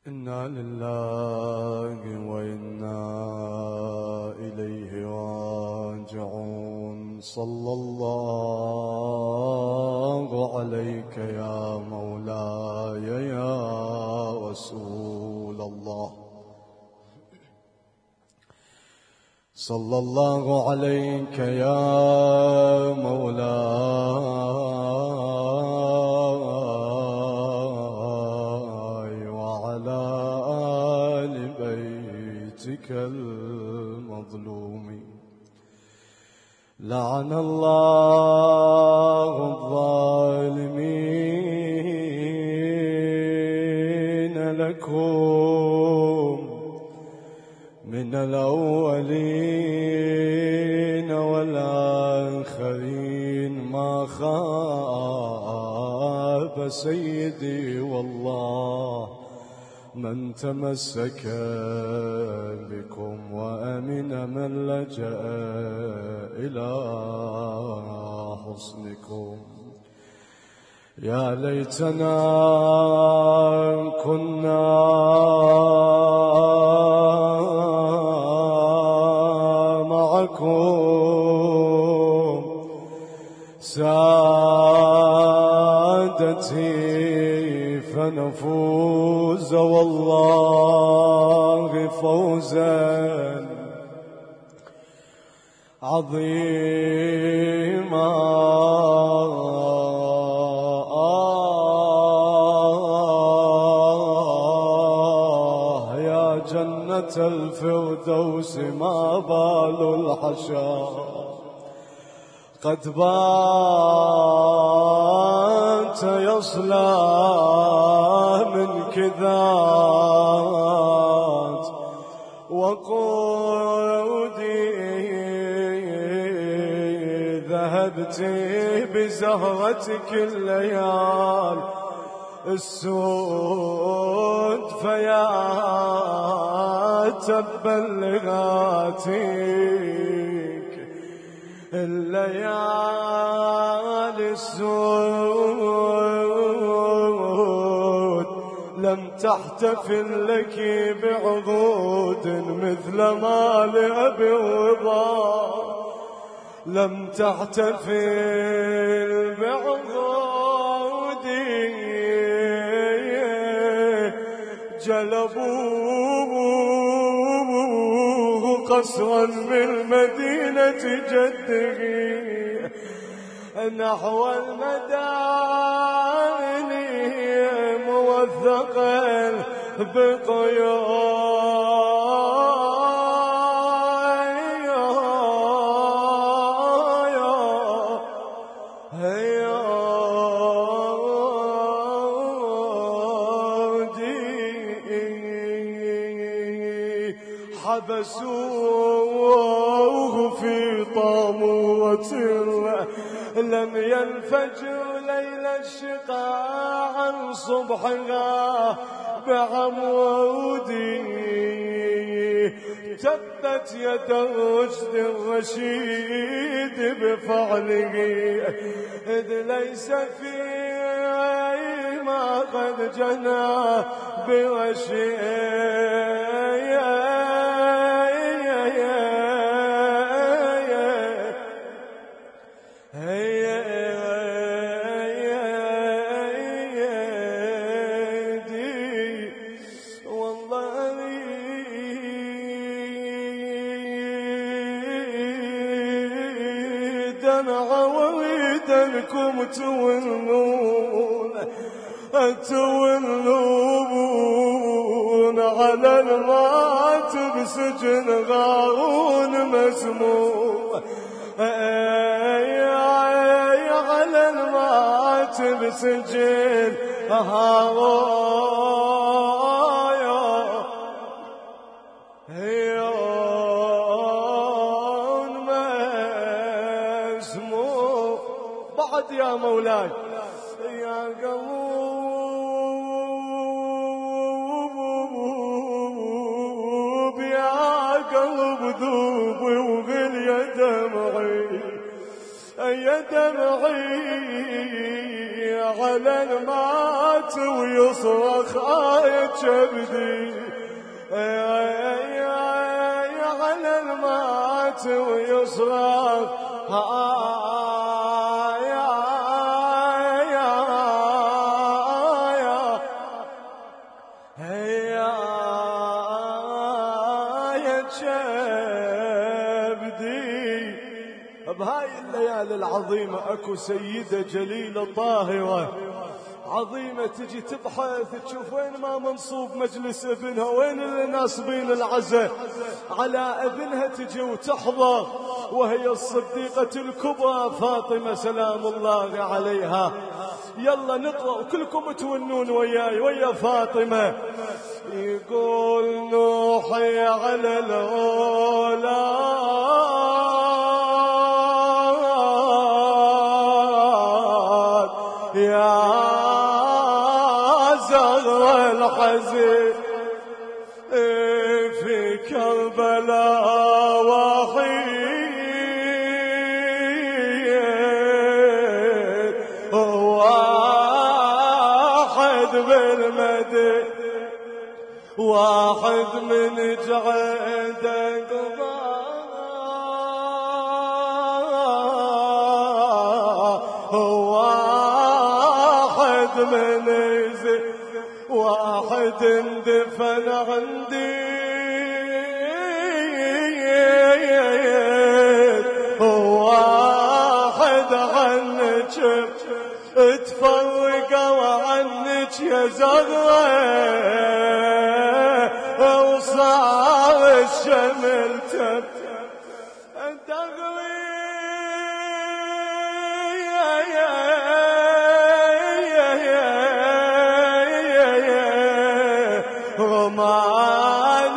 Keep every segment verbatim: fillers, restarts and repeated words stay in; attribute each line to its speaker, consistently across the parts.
Speaker 1: إنا لله وإنا إليه راجعون. صلى الله عليك يا مولاي يا رسول الله. صلى الله عليك يا مولاي وعلى آل بيتك المظلومين. لعن الله الظالمين لكم من الأولين والآخرين. ما خاب سيدي والله من تمسك بكم، وأمن من لجأ إلى حصنكم. يا ليتنا كنا معكم سادتي فنفوز والله فوزا عظيما. يا جنة الفردوس ما بال الحشا قد بات يصلى منك ذات وقودي. ذهبت بزهرتك الليال السود فيا تبا لغاتك الليالي السود لم تحتفل لك بعهود مثل ما لأبي الرضا لم تحتفل بعهودي. جلبوه قصرا من مدينة جده نحو المدائن موثقا بقيود. حبسوه في طاموة لم ينفجر ليل الشقاء عن صبحها بعمودي. تبت يد رشد الرشيد بفعله إذ ليس فيما قد جنى برشيد. ويدنكم تولون تولون على الماتب سجن غارون مسموم. على الماتب سجن هارون مسموم. بعد يا مولاي يا قلوب يا قلب ذوب وغل يا دمعي يا دمعي على الماء المات ويصرخ آية كبدي على المات ويصرخ آية كبدي. بهاي الليالي العظيمة اكو سيدة جليلة طاهرة عظيمة تجي تبحث تشوف وين ما منصوب مجلس ابنها، وين اللي ناصبين العزاء على ابنها، تجي وتحضر، وهي الصديقة الكبرى فاطمة سلام الله عليها. يلا نقرأ وكلكم تونون وياي ويا فاطمة. يقول نوحي على الأولاد يا زغر الحزين في كربلاء وحيد واحد بالمدين واحد من جعدك واحد من زين واحد اندفن عندي واحد عنك تفرقوا عنك يا زغرة وصار الشمل تب تغلي رمان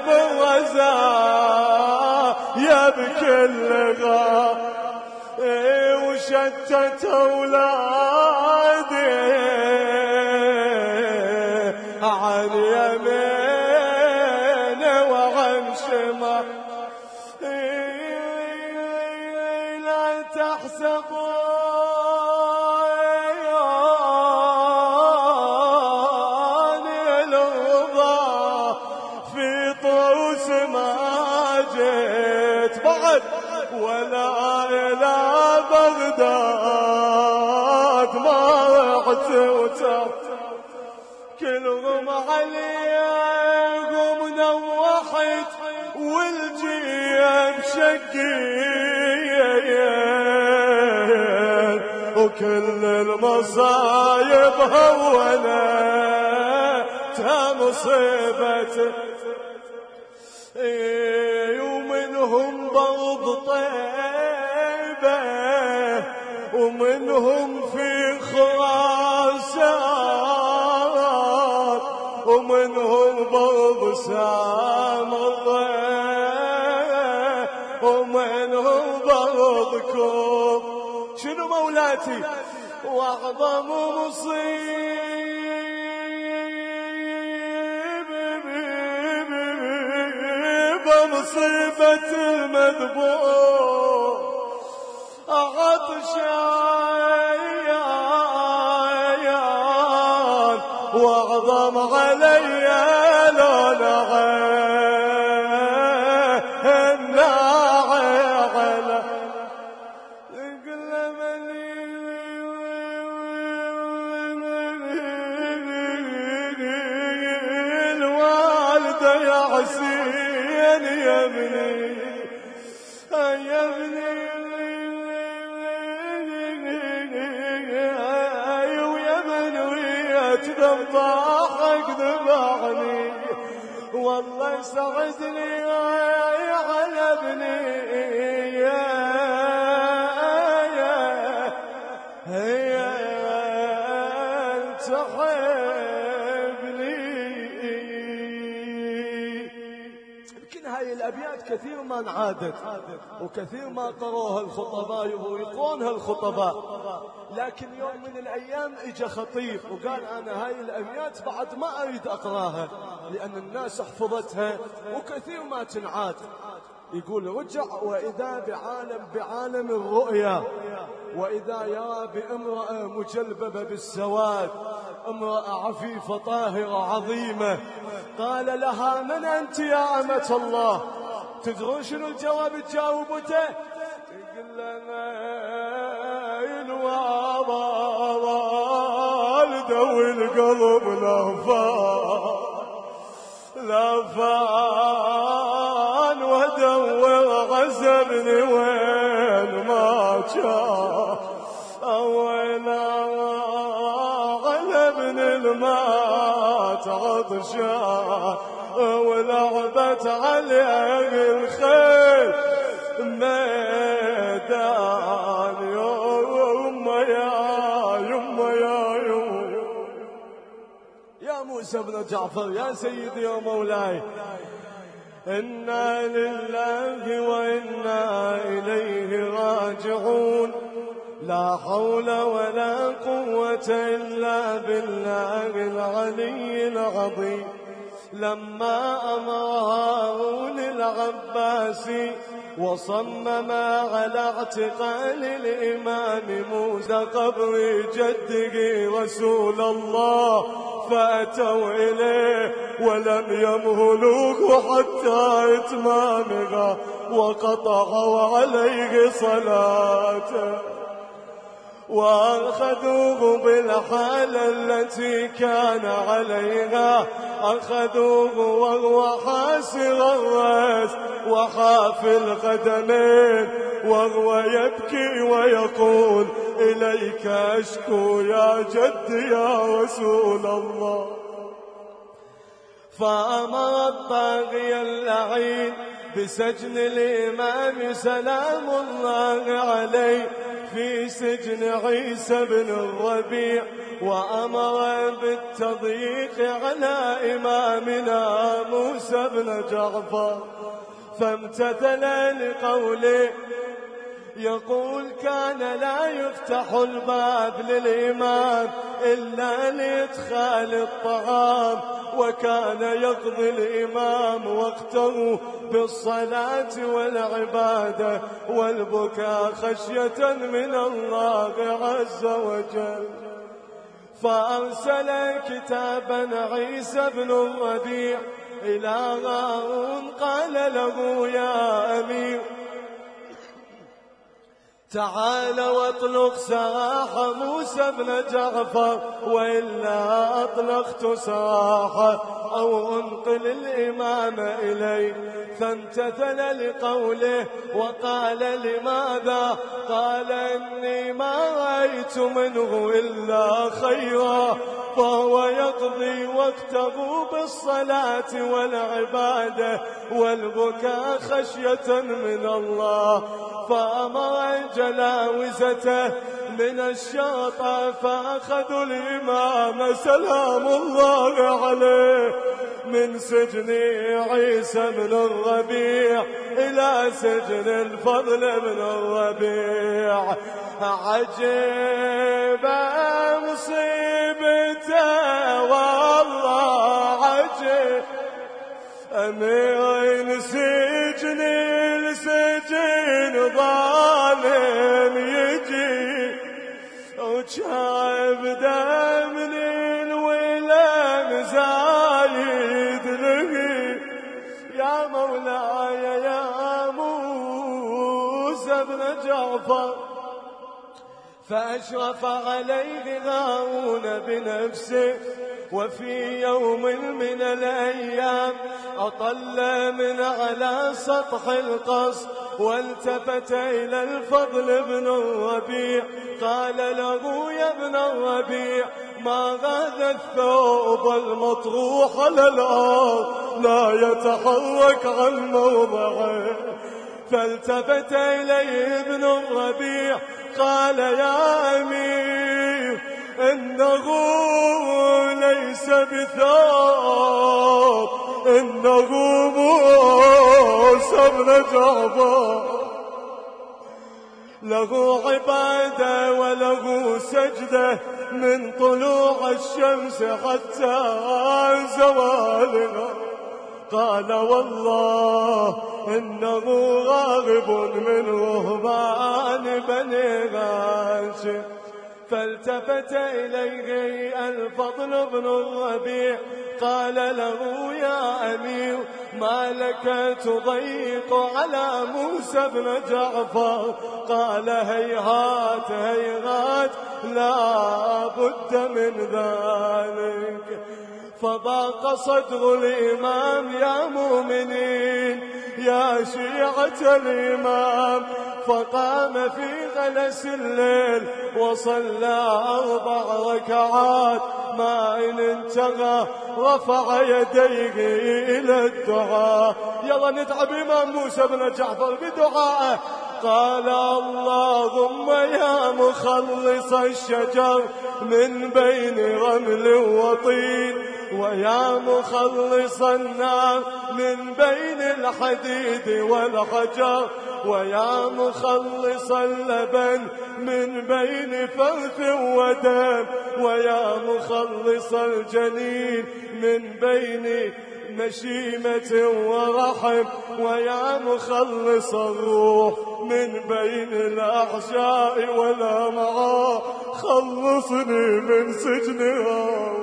Speaker 1: بالغزاء يبكي اللغة وشتت أولادي عن يمين وعن شمال. لا تحسبوا ولا إلى بغداد ما رحت وترت كلهم عليهم نوحت والجيب شقيت وكل المصايب هونتها مصيبة ومنهم برض طيبة ومنهم في خراسان ومنهم برض سامرة ومنهم برضكم شنو مولاتي واعظم مصيبة مصيبة المذبوح عطشان واعظم علي لون الناعي الوالدة يا حسين يا ابني يا ابني ويا بنوية ذبحك ذبحني والله سعدني على ابني يا هي تحبني. يمكن هاي الأبيات كثير ما انعادت وكثير ما قروها الخطباء ويقرونها الخطباء، لكن يوم من الأيام اجى خطيب وقال أنا هاي الأبيات بعد ما أريد أقراها لأن الناس حفظتها وكثير ما تنعاد. يقول رجع وإذا بعالم بعالم الرؤيا وإذا يرى بامرأة مجلببة بالسواد امرأة عفيفة طاهرة عظيمة. قال لها من أنت يا أمة الله؟ تدرون شنو الجواب تجاوبته؟ يقول لنا الوالدة والقلب لهفان لهفان ودور غزبني وين ما جاء أولا غلبني المات عطشان ولعبت عليه الخيل ميدان يما يا يما يا يما يا موسى بن جعفر يا سيدي يا مولاي إنا لله وإنا إليه راجعون لا حول ولا قوة إلا بالله العلي العظيم. لما أمر هارون العباس وصمم على اعتقال الإمام موسى قبر جده رسول الله فأتوا إليه ولم يمهلوه حتى إتمامها وقطعوا عليه صلاته وأخذوه بالحالة التي كان عليها. أخذوه وهو حاسر الرأس وحافي القدمين وهو يبكي ويقول إليك أشكو يا جد يا رسول الله. فأمر الطاغية اللعين بسجن الإمام سلام الله عليه في سجن عيسى بن الربيع وأمر بالتضييق على إمامنا موسى بن جعفر فامتثل لقوله. يقول كان لا يفتح الباب للإمام إلا لإدخال الطعام وكان يقضي الإمام وقته بالصلاة والعبادة والبكاء خشية من الله عز وجل. فأرسل كتابا عيسى بن الربيع إلى هارون قال له يا أمير تعال واطلق سراح موسى بن جعفر وإلا أطلقت سراحه أو أنقل الإمام إليه. فامتثل لقوله وقال لماذا؟ قال إني ما رأيت منه إلا خيرا فهو يقضي وقته بالصلاة والعبادة والبكاء خشية من الله. فأمر جلاوزته من الشرطة فأخذوا الإمام سلام الله عليه من سجن عيسى بن الربيع إلى سجن الفضل بن الربيع. عجيب مصيبته والله عجيب أمير سجن السجن ظالم يجي وشايف دم الولم زايد له يا مولاي يا موسى بن جعفر. فأشرف عليه هارون بنفسه وفي يوم من الأيام أطل من على سطح القصر والتفت إلى الفضل بن الربيع قال له يا ابن الربيع ما هذا الثوب المطروح على الأرض لا يتحرك عن موضعه. فالتفت إليه ابن الربيع قال يا أمير إنه ليس بثوب إنه موسى بن جعفر له عبادة وله سجدة من طلوع الشمس حتى زوالها. قال والله إنه راغب من رهبان بني هاشم فالتفت إليه الفضل بن الربيع قال له يا أمير ما لك تضيق على موسى بن جعفر؟ قال هيهات هيهات لا بد من ذلك. فضاق صدر الإمام يا مؤمنين يا شيعة الإمام، فقام في غلس الليل وصلى أربع ركعات، ما إن انتهى رفع يديه إلى الدعاء. يلا ندعى بإمام موسى بن جعفر بدعائه. قال اللهم يا مخلص الشجر من بين رمل وطين، ويا مخلص النار من بين الحديد والحجر، ويا مخلص اللبن من بين فرث ودم، ويا مخلص الجنين من بين مشيمة ورحم، ويا مخلص الروح من بين الأحشاء والأمعاء، خلصني من سجنها.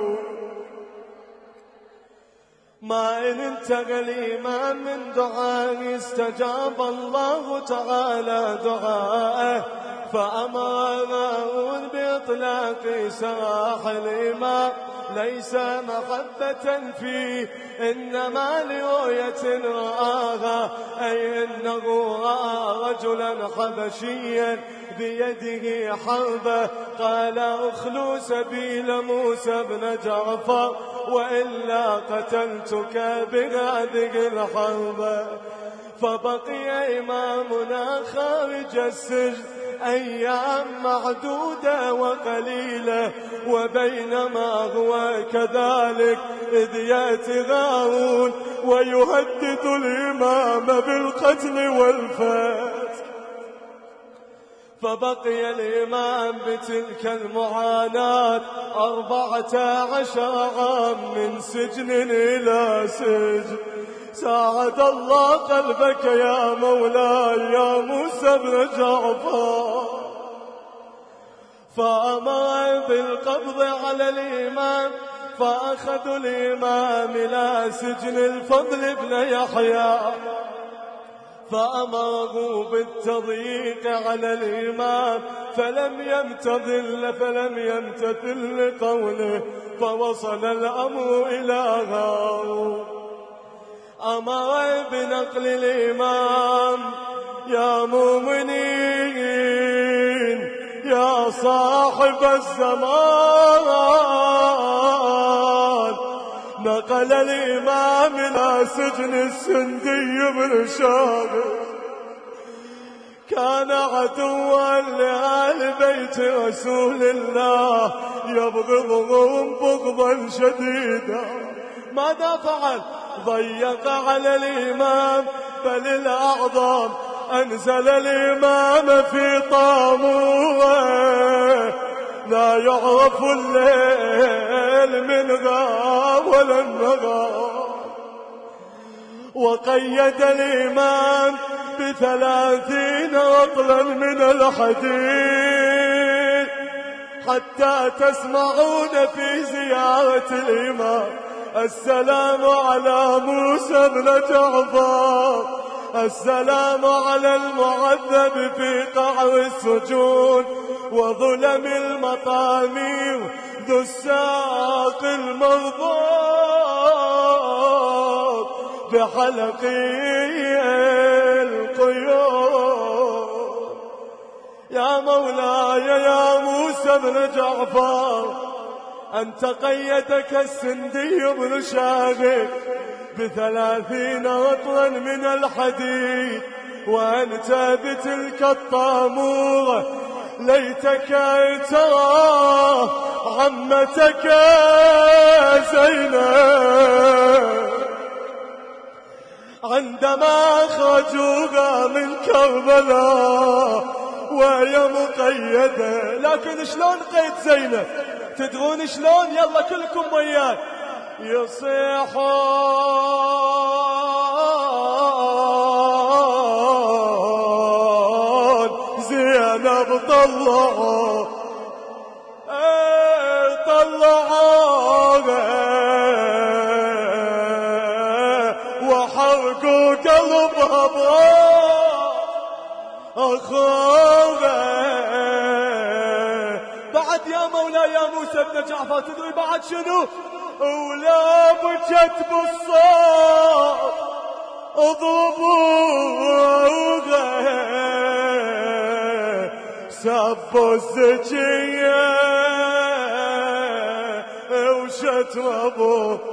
Speaker 1: ما إن انتهى الإمام من دعائه استجاب الله تعالى دعائه، فأمره بإطلاق سراح الإمام ليس محبة فيه إنما لرؤية رآها، أي إنه رأى رجلا حبشيا بيده حربة قال اخلو سبيل موسى بن جعفر وإلا قتلتك بهذه الحربة. فبقي إمامنا خارج السجن أيام معدودة وقليلة، وبينما هو كذلك إذ يأتي هارون ويهدد الإمام بالقتل والفات. فبقي الإمام بتلك المعاناة أربعة عشر عام من سجن إلى سجن. ساعد الله قلبك يا مولاي يا موسى بن جعفر، فأمر بالقبض على الإمام، فأخذوا الإمام إلى سجن الفضل بن يحيى، فأمره بالتضييق على الإمام فلم يمتثل فلم يمتثل لقوله، فوصل الأمر إلى هارون. أمر بنقل الإمام يا مؤمنين يا صاحب الزمان، نقل الإمام إلى سجن السندي بن شاغر، كان عدوا لآل بيت رسول الله يبغضهم بغضا شديدا. ماذا فعل؟ ضيق على الإمام، بل الأعظم أنزل الإمام في طاموره لا يعرف الليل منها ولا النهار، وقيد الإمام بثلاثين رطلا من الحديد حتى تسمعون في زيارة الإمام السلام على موسى بن جعفر، السلام على المعذب في قعر السجون وظلم المطامير ذو الساق المربوط بحلقي القيود. يا مولاي يا موسى بن جعفر، أنت قيدك السندي بن شاغر بثلاثين رطلا من الحديد، وأنت بتلك الطامورة ليتك ترى عمتك زينب عندما أخرجوها من كربلاء وهي مقيدة. لكن شلون قيد زينب؟ تدرون شلون؟ يلا كلكم وياي. يصيحون زينب طلعوا صادق وقلبها براء أخوها. بعد يا مولاي يا موسى بن جعفر تدري بعد شنو؟ ولا بجت بالصوت اضربوها سبوا الزكية وشتربوا.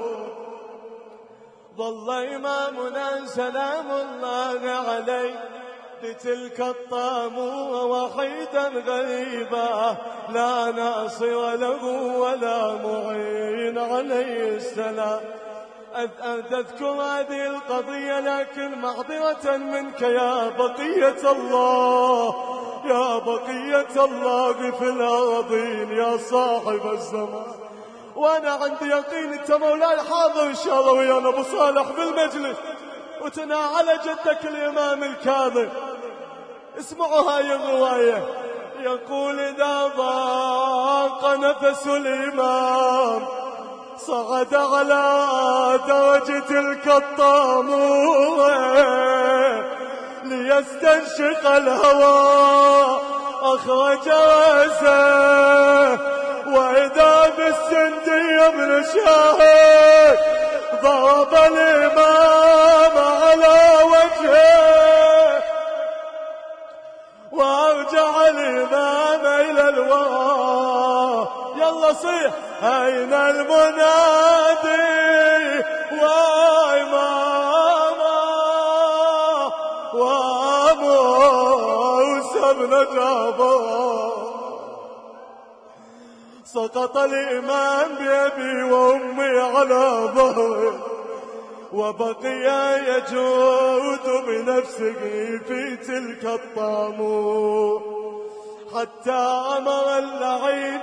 Speaker 1: ظل إمامنا سلام الله عليه بتلك الطاموة وحيدا غريبا لا ناصر له ولا معين عليه السلام. أذكر هذه القضية لكن معذرة منك يا بقية الله، يا بقية الله في الأرضين يا صاحب الزمان. وأنا عندي يقين أنت مولاي حاضر إن شاء الله ويانا أبو صالح بالمجلس وتناعل جدك الإمام الكاظم. اسمعوا هاي الرواية. يقول إذا ضاق نفس الإمام صعد على درج تلك الطاموة ليستنشق الهواء أخرج رأسه وإذا بالسندي بن شاهد ضرب الإمام على وجهه وأرجع الإمام إلى الوراء. يلا صيح أين المنادي وإماما وموسى بن جعفر. سقط الإمام بأبي وأمي على ظهره وبقي يجود بنفسه في تلك الطاموة حتى أمر اللعين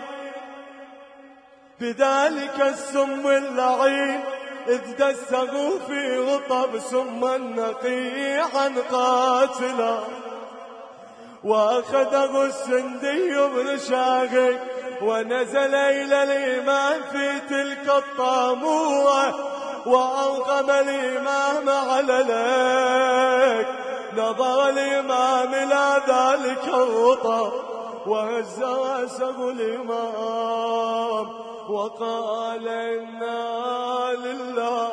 Speaker 1: بذلك السم اللعين إذ دسه في رطب سما نقيعا قاتلا وأخذه السندي بن شاهد ونزل إلى الإمام في تلك الطاموة وألقم الإمام على لك. نظر الإمام إلى ذلك الرطب وهز رأسه الإمام وقال إنا لله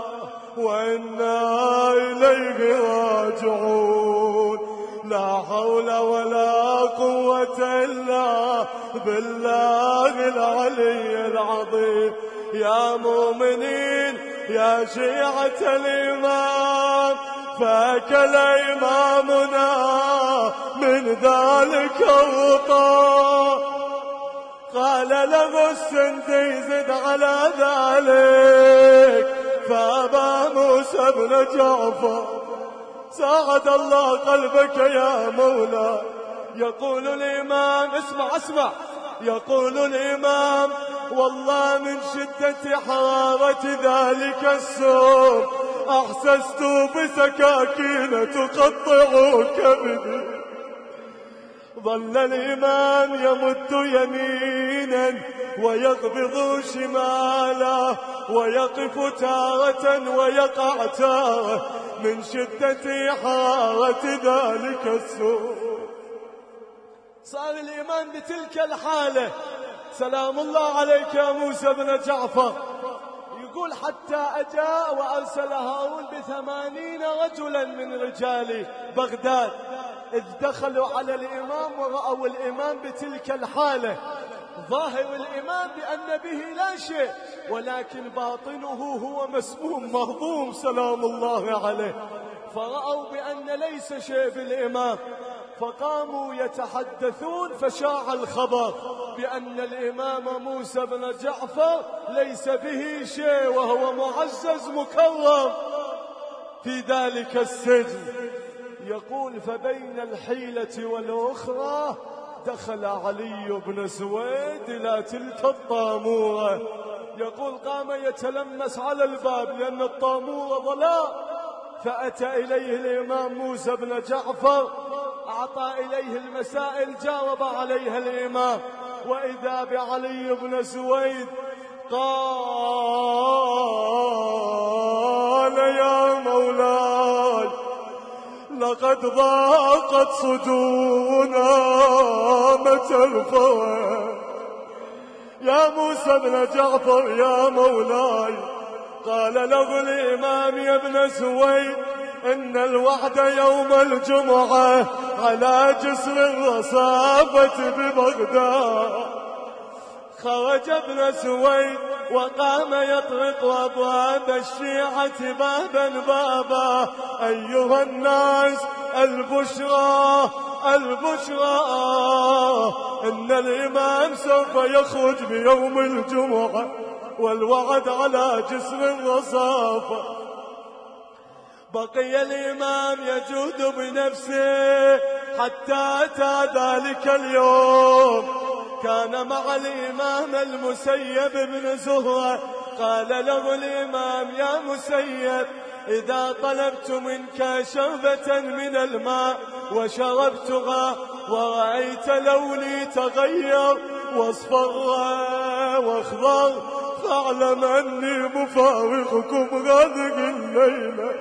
Speaker 1: وإنا إليه راجعون. لا حول ولا قوة إلا بالله العلي العظيم. يا مؤمنين يا شيعة الإمام فأكل إمامنا من ذلك الرطب. قال له السندي زد على ذلك فأبى موسى بن جعفر. ساعد الله قلبك يا مولا. يقول الإمام اسمع اسمع يقول الإمام والله من شدة حرارة ذلك السوم أحسست بسكاكين تقطع كبدي. ظل الإمام يمد يمينا ويقبض شمالا ويقف تارة ويقع تارة من شدة حرارة ذلك السوم. صار الإمام بتلك الحالة سلام الله عليك يا موسى بن جعفر. يقول حتى أجاء وأرسل هارون بثمانين رجلا من رجال بغداد إذ دخلوا على الإمام ورأوا الإمام بتلك الحالة. ظاهر الإمام بأن به لا شيء ولكن باطنه هو مسموم مهضوم سلام الله عليه. فرأوا بأن ليس شيء بالإمام فقاموا يتحدثون فشاع الخبر بأن الإمام موسى بن جعفر ليس به شيء وهو معزز مكرم في ذلك السجن. يقول فبين الحيلة والأخرى دخل علي بن سويد إلى تلك الطامورة. يقول قام يتلمس على الباب لأن الطامورة ظلام فأتى إليه الإمام موسى بن جعفر أعطى إليه المسائل جاوب عليها الإمام وإذا بعلي بن سويد قال يا مولاي لقد ضاقت صدورنا متى الفوى يا موسى بن جعفر يا مولاي. قال له الإمام يا ابن سويد إن الوعد يوم الجمعة على جسر الرصافة ببغداد. خرج ابن سويد وقام يطرق أبواب الشيعة بابا بابا. أيها الناس البشرى البشرى إن الإمام سوف يخرج بيوم الجمعة والوعد على جسر الرصافة. بقي الإمام يجود بنفسه حتى أتى ذلك اليوم. كان مع الإمام المسيب بن زهرة. قال له الإمام يا مسيب إذا طلبت منك شربة من الماء وشربتها ورأيت لوني تغير واصفر واخضر فاعلم أني مفارقكم غادق الليلة.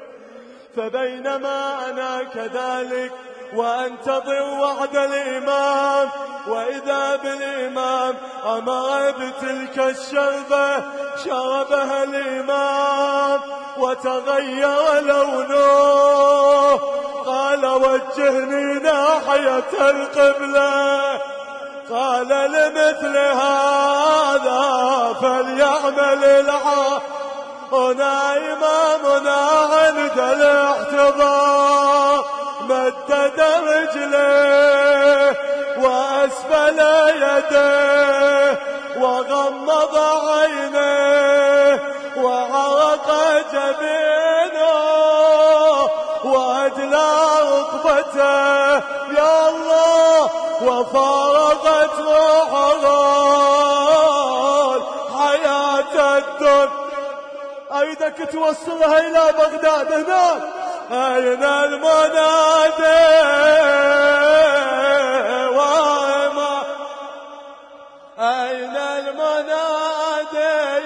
Speaker 1: فبينما أنا كذلك وأنتظر وعد الإمام وإذا بالإمام أمر بتلك الشربة. شربها الإمام وتغير لونه. قال وجهني ناحية القبلة. قال لمثل هذا فليعمل العاقل. هنا إمامنا عند الاحتضار مدد رجليه وأسفل يديه وغمض عينيه وعرق جبينه وأدلى ركبته يا الله وفارقت روحه حياة الدنيا. أيدك توصلها إلى بغداد هناك. أين المنادي وما أين المنادي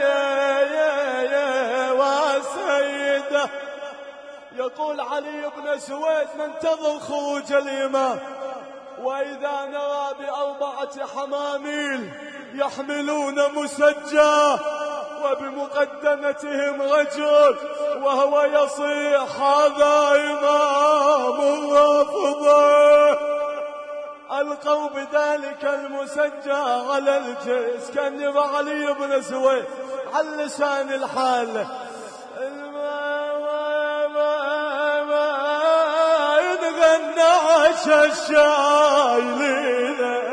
Speaker 1: وسيده. يقول علي بن سويد ننتظر خروج الإمام وإذا نرى بأربعة حماميل يحملون مسجى وبمقدمتهم رجل وهو يصيح هذا إمام الرافضة. ألقوا بذلك المسجى على الجيش. كان يبقى علي بن سويد على لسان الحال يتغنى عشا الشايلين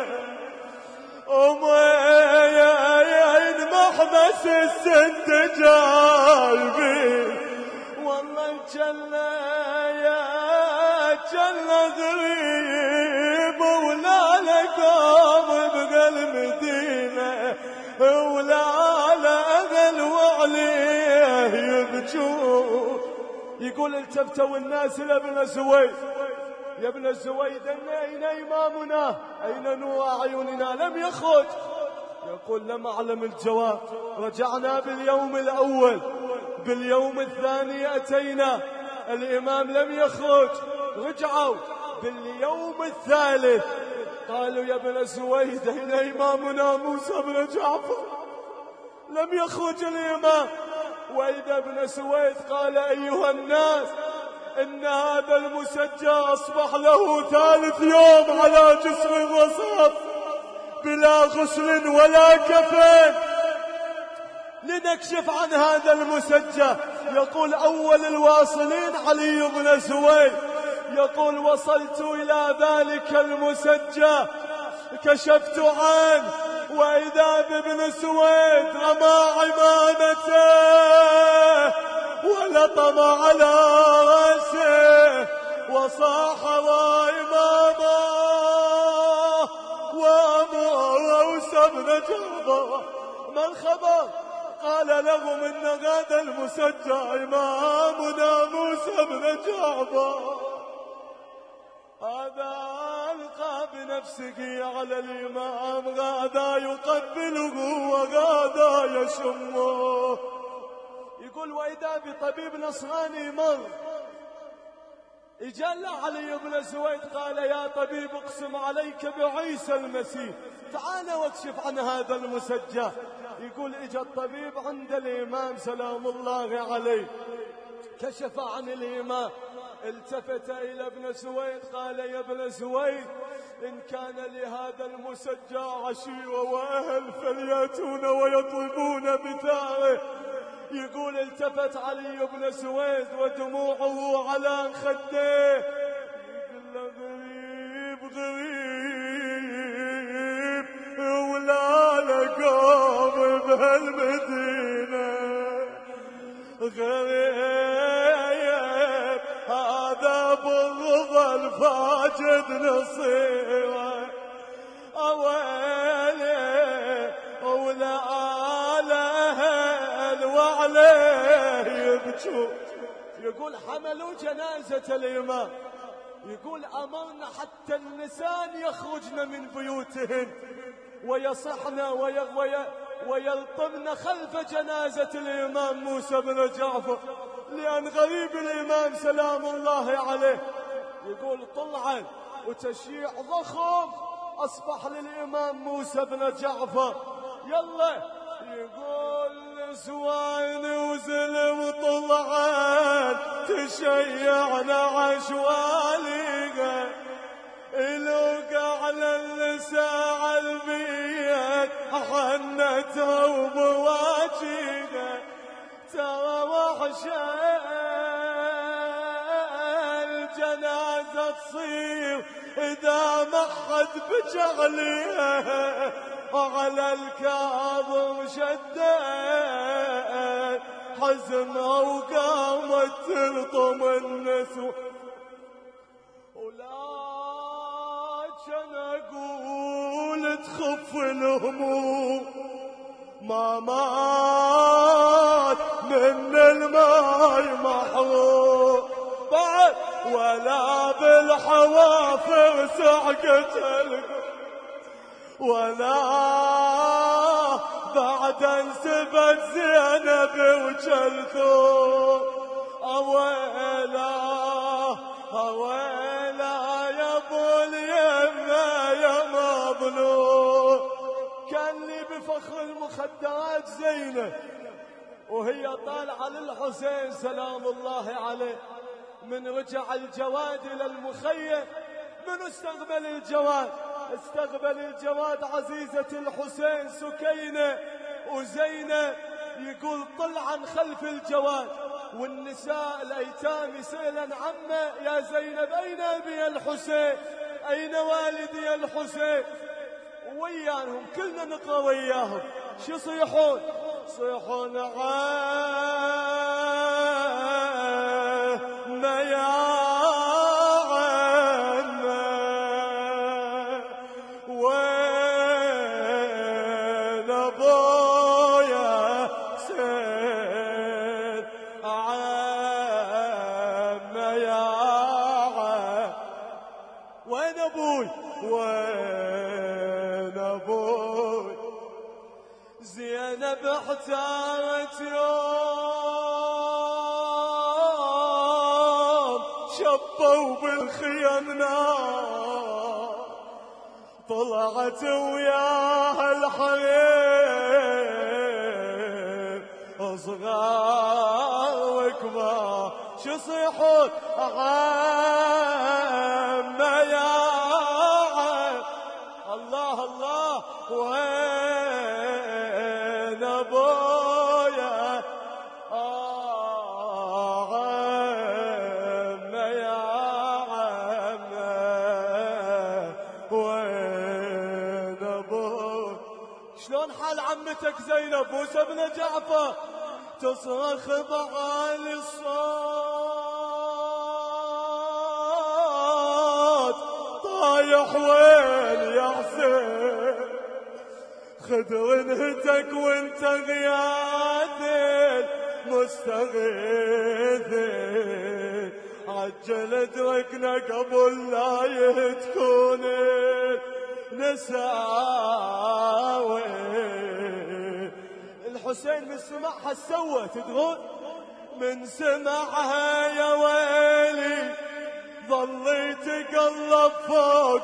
Speaker 1: ومين محبس السند جايبين. والله جل يا جل غريب ولا لقام بقى المدينة ولا لأهل وعليه يبجون. يقول التفتوا الناس لابن سويد يا ابن سويد أين إمامنا أين نور أعيننا لم يخرج. يقول لم أعلم الجواب. رجعنا باليوم الأول باليوم الثاني أتينا الإمام لم يخرج. رجعوا باليوم الثالث قالوا يا ابن سويد أين إمامنا موسى بن جعفر لم يخرج الإمام. وإذا ابن سويد قال أيها الناس إن هذا المسجى أصبح له ثالث يوم على جسر الرصاف بلا غسل ولا كفن. لنكشف عن هذا المسجى. يقول أول الواصلين علي بن سويد. يقول وصلت إلى ذلك المسجى كشفت عنه وإذا بابن سويد رمى عمامته ولطم على رأسه وصاح وإمامه وموسى بن جعفر ما الخبر؟ قال لهم إن هذا المسجى إمامنا موسى بن جعفر. هذا ألقى بنفسه على الإمام غادا يقبله وغادا يشمه. يقول وإذا بطبيب نصراني مر إجا علي بن سويد قال يا طبيب اقسم عليك بعيسى المسيح، تعال واكشف عن هذا المسجى. يقول إجا الطبيب عند الإمام سلام الله عليه، كشف عن الإمام، التفت إلى ابن سويد قال يا ابن سويد إن كان لهذا المسجى عشيرة وأهل فليأتون ويطلبون بثاره. يقول التفت علي بن سويد ودموعه على خديه، يقول له غريب غريب ولا لقوم بهالمدينة، غريب هذا بالرضا الفاجد نصيره، أويلي ولا آله وعليه يبكوا. يقول حملوا جنازة الإمام، يقول أمرنا حتى النسان يخرجن من بيوتهن ويصحن وي وي ويلطمن خلف جنازة الإمام موسى بن جعفر، لأن غريب الإمام سلام الله عليه. يقول طلعا وتشييع ضخم أصبح للإمام موسى بن جعفر. يلا يقول نسوان وزلم طلعان تشيعنا عشواليقه، إلوقع على النساء البيت حنتها وبواجيقه، ترى وحشة الجنازة تصير إذا ما حد بجغليها، على الكاظم شدت حزن وقامت تلطم النسوة. ولكن أقول تخف الهموم ما مات من الماي محروم بعد، ولا بالحوافر سعقت القلب، ولا بعد انسبت زينب وجلثوم. أويلا أويلا يا ابو اليمة يا مظلوم. كان لي بفخر المخدرات زينب وهي طالعة للحسين سلام الله عليه. من رجع الجواد إلى المخيم، من استقبل الجواد؟ استقبل الجواد عزيزة الحسين سكينة وزينب. يقول طلعا خلف الجواد والنساء الأيتام يسألن عمه يا زينب أين أبي الحسين، أين والدي الحسين؟ وياهم كلنا نقرأ وياهم شو يصيحون؟ يصيحون عنا يا عنا وين أبويا سيد عنا يا عنا وين أبوي وين أبوي. زينب احتارت يوم شبوا بالخيم نار، طلعت وياها الحريم صغار وكبار شو يصيحون عمّا يا عم. الله الله وين ابويا آه عمّا يا عم وين ابوي. شلون حال عمتك زينب موسى بن جعفر؟ تصرخ بعالي الصوت طايح وين يا حسين، خذ ونهتك وانت غيادل مستغيث، عجل ادركنا قبل لا يتكون نساوي. الحسين من سمعها سوى تدرون، من سمعها يا ويلي ظل يتقلب فوق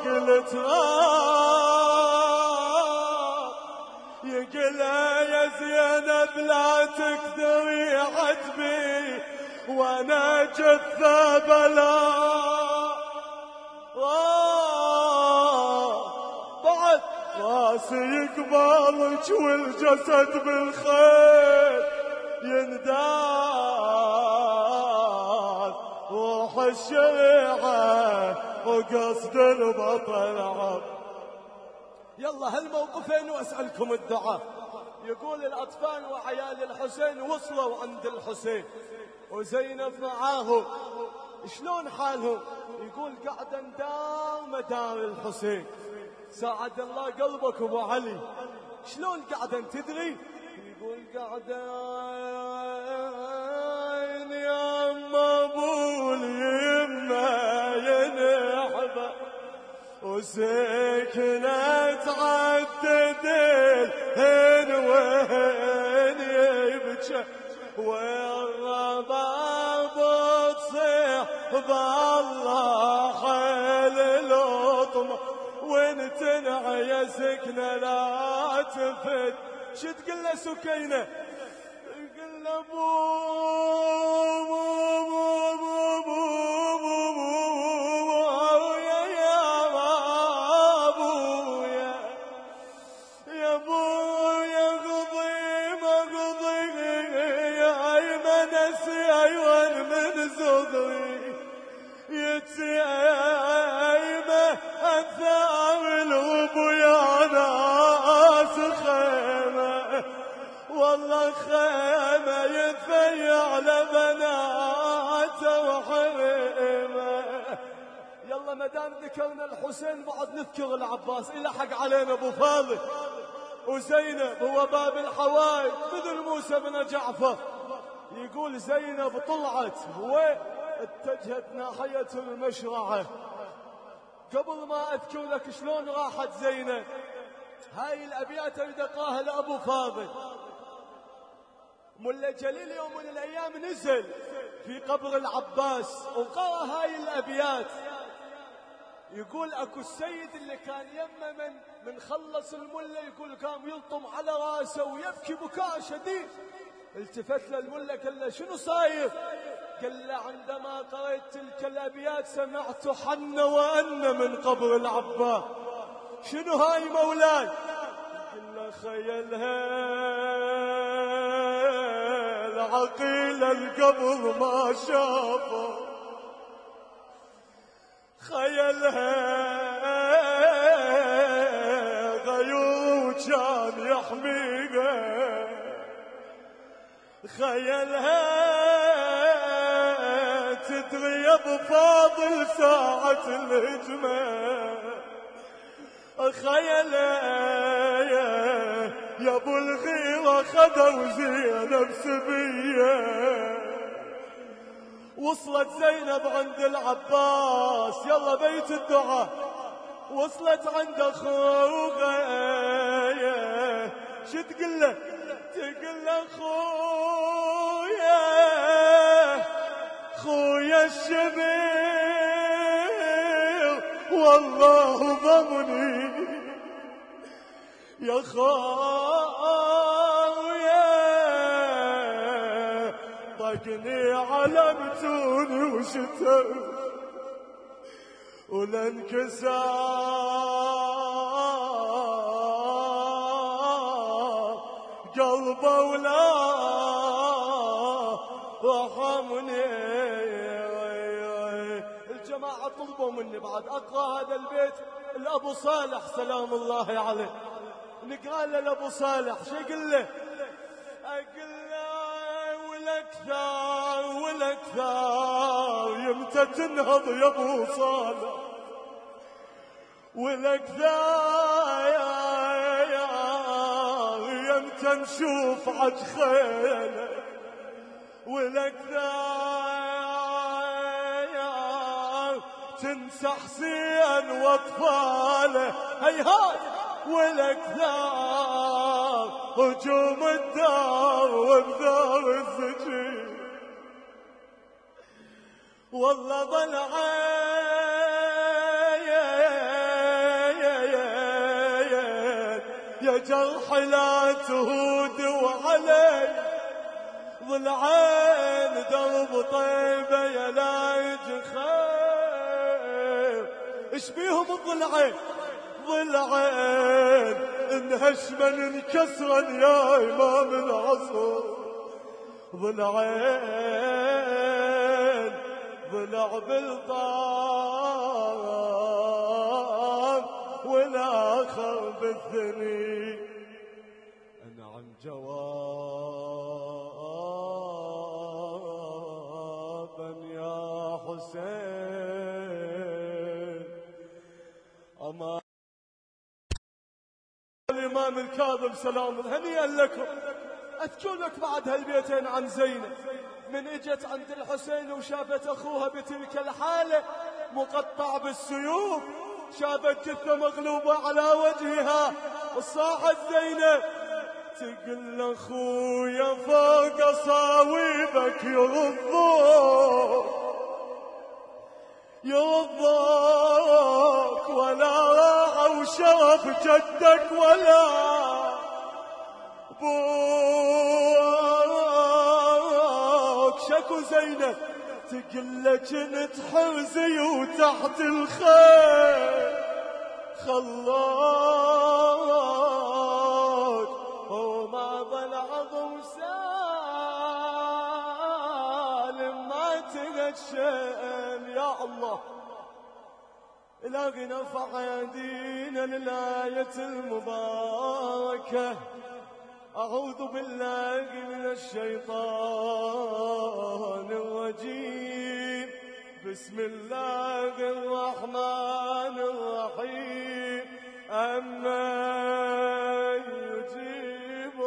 Speaker 1: التراب يقلها يا زينب لا تكثري عتبي وانا جثة بلاء بعد راسي يقبلك والجسد بالخيل يندال روح الشريعة وقصد البطل عب. يلا هالموقفين واسألكم الدعاء. يقول الأطفال وعيال الحسين وصلوا عند الحسين وزينب معاهم، شلون حالهم؟ يقول قاعد ندار مدار الحسين. ساعد الله قلبك ابو علي، شلون قاعد تدري؟ يقول قاعد يا اما ابو اليمه ينحبه وسكنت عدد الهن وهن يبكى والرباب تصيح بالله حل الأطمة وانتنع يا سكنة لا تفت. شو تقول له سكينة؟ تقول له بو والله خيمة يتفيع على بناته وحريمه. يلا مدام ذكرنا الحسين بعد نذكر العباس. إلا حق علينا أبو فاضل وزينب هو باب الحوائج مثل موسى بن جعفر. يقول زينب طلعت واتجهت ناحية المشرعة. قبل ما أذكر لك شلون راحت زينب، هاي الأبيات اللي دقاها لأبو فاضل. ملا جليل يوم من الأيام نزل في قبر العباس وقرأ هاي الأبيات. يقول أكو السيد اللي كان يمه من من خلص الملا، يقول كان يلطم على راسه ويبكي بكاء شديد. التفت للملا قال له شنو صاير؟ قال له عندما قرأت تلك الأبيات سمعت حن وأن من قبر العباس. شنو هاي مولاي؟ قال له خيلها العقيل القبر ما شافه، خيلها غيور كان يحميها، خيلها تدري يا ابو فاضل ساعة الهجمة، خيلها يا ابو الغيرة خدوا زينب سبية. وصلت زينب عند العباس، يلا بيت الدعاء. وصلت عند اخوها، شو تقول له؟ تقول له خويا خويا الشبير والله ضمني يا خويا طقني على متوني وشتر ولانكسار قلبه ولا رحمني. الجماعة طلبوا مني بعد أقرأ هذا البيت لأبو صالح سلام الله عليه. نقرأ له لأبو صالح، شو يقول له؟ أقول له والأكثر والأكثر يمتى تنهض يا أبو صالح، والأكثر يمتى نشوف عج خيلك، والأكثر تنسى حسين واطفاله هيهات، والأكثر هجوم الدار وبدار الزجير. والله ظل عين الجرح لا تهود وعلي ضلعين درب طيبة يا لايج خير. ايش بيهم الضلعين؟ ضلعين انهشما انكسرا يا امام العصر. ضلعين ضلع بالطار والاخر بالثني. انعم جوابا يا حسين. اما الإمام الكاظم سلام هنيئا لكم. أذكر لك بعد هالبيتين عن زينب من اجت عند الحسين وشافت أخوها بتلك الحالة مقطع بالسيوف، شافت جثة مغلوبة على وجهها وصاحت زينب تقول أخويا فوق صاويبك يرضوك يرضوك ولا راعوا شرف جدك ولا بوك. شكو زينب تقل كنت حرزي وتحت الخيل خلاك وما ظل عظم سالم ما تغشم. يا الله إلهي نرفع يدينا للآية المباركة. أعوذ بالله من الشيطان الرجيم. بسم الله الرحمن الرحيم. أمن يجيب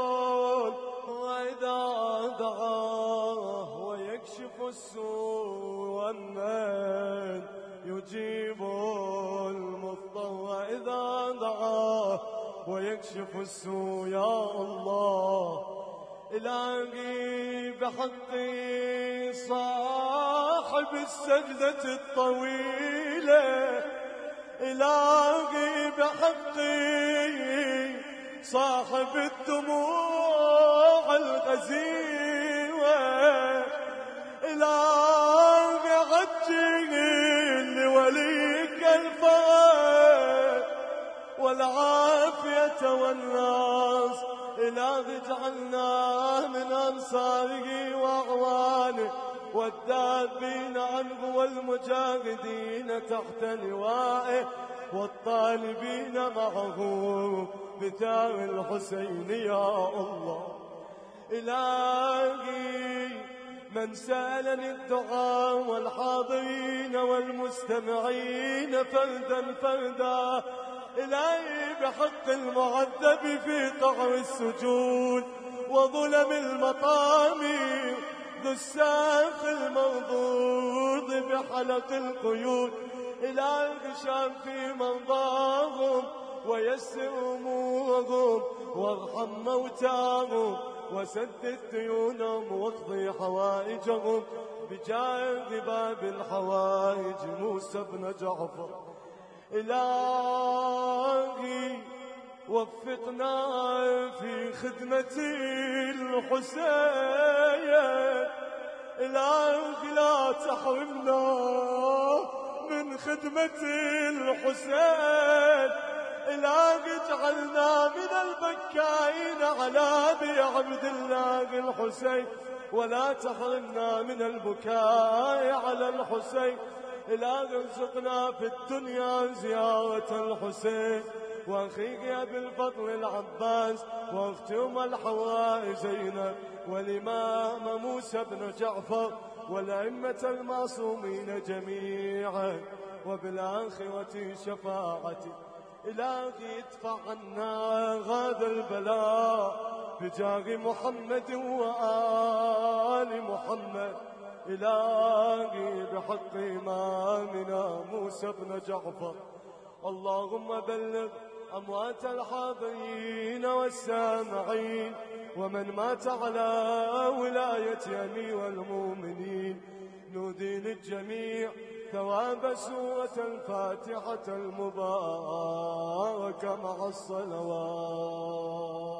Speaker 1: وإذا دعاه ويكشف السوء أمن يجيب المضطر إذا دعاه ويكشف السوء. يا الله إلهي بحقي صاحب السجدة الطويلة، إلهي بحقي صاحب الدموع الغزيرة، إلهي عجل لوليك الفرج والعافية والناس. إلهي اجعلنا من أنصاره وأعوانه والذابين عنه والمجاهدين تحت لوائه والطالبين معه بثار الحسين. يا الله إلهي من سألني الدعاء والحاضرين والمستمعين فردا فردا، إلهي بحق المعذب في قعر السجود وظلم المطام ذو الساق الموضوض بحلق القيود، إلهي شافي مرضاهم ويسر أمورهم وارحم موتاهم وسدد ديونهم واقضي حوائجهم بجاه باب الحوائج موسى بن جعفر. إلهي وفقنا في خدمة الحسين، إلهي لا تحرمنا من خدمة الحسين، إلهي اجعلنا من البكائين على أبي عبد الله الحسين ولا تحرمنا من البكاء على الحسين. إلهي ارزقنا في الدنيا زيارة الحسين وأخيك أبي الفضل العباس واختم الحوائج زينب والإمام موسى بن جعفر والأئمة المعصومين جميعا وبالآخرة شفاعتي. إلهي ادفع عنا هذا البلاء بجاه محمد وآل محمد. إلهي بحق إمامنا موسى بن جعفر اللهم بلغ أموات الحاضرين والسامعين ومن مات على ولاية أمير المؤمنين. نودي للجميع ثواب سورة الفاتحة المباركة مع الصلوات.